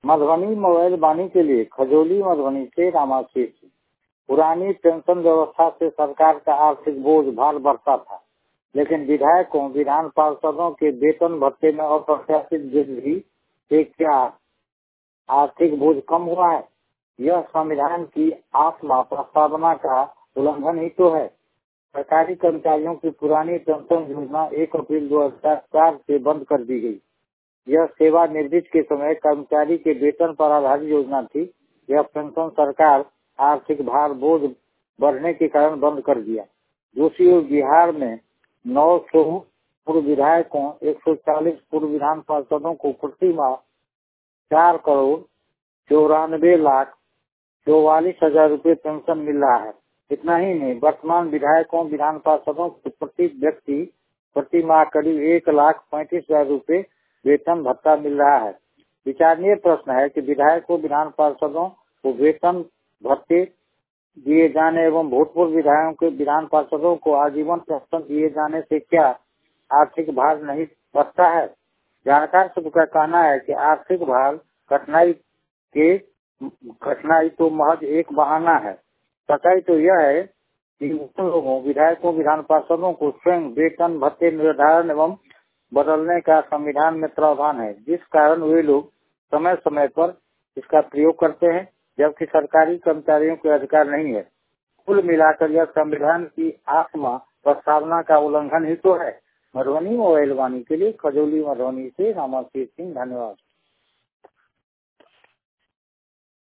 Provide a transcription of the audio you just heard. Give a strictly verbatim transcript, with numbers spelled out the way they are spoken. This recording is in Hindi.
मधुबनी मोबाइल वाणी के लिए खजौली मधुबनी से रामाशीष। पुरानी पेंशन व्यवस्था से सरकार का आर्थिक बोझ भार बढ़ता था, लेकिन विधायकों विधान पार्षदों के वेतन भत्ते में अप्रत्याशित वृद्धि से क्या आर्थिक बोझ कम हुआ है? यह संविधान की आत्मा प्रस्तावना का उल्लंघन ही तो है। सरकारी कर्मचारियों की पुरानी पेंशन योजना एक अप्रैल दो हजार चार से बंद कर दी गई। यह सेवानिवृत्ति के समय कर्मचारी के वेतन पर आधारित योजना थी। यह पेंशन सरकार आर्थिक भार बोझ बढ़ने के कारण बंद कर दिया। दूसरी ओर बिहार में नौ सौ पूर्व विधायकों, एक सौ चालीस पूर्व विधान पार्षदों को प्रति माह चार करोड़ चौरानवे लाख चौवालीस हजार रूपए पेंशन मिल रहा है। इतना ही नहीं, वर्तमान विधायकों विधान पार्षदों को प्रति व्यक्ति प्रति माह करीब एक लाख पैंतीस हजार रूपए वेतन भत्ता मिल रहा है। विचारणीय प्रश्न है कि विधायकों विधान पार्षदों को वेतन भत्ते दिए जाने एवं भूतपूर्व विधायकों के विधान पार्षदों को आजीवन पेंशन दिए जाने से क्या आर्थिक भार नहीं बढ़ता है? जानकार सबका कहना है कि आर्थिक भार कठिनाई के कठिनाई तो महज एक बहाना है। सच्चाई तो यह है कि उन लोगों विधायकों विधान पार्षदों को स्वयं वेतन भत्ते निर्धारण एवं बदलने का संविधान में प्रावधान है, जिस कारण वे लोग समय समय पर इसका प्रयोग करते हैं, जबकि सरकारी कर्मचारियों के अधिकार नहीं है। कुल मिलाकर यह संविधान की आत्मा प्रस्तावना का उल्लंघन ही तो है। मधुबनी मोबाइल वाणी के लिए खजौली मधुबनी से रामाशीष सिंह। धन्यवाद।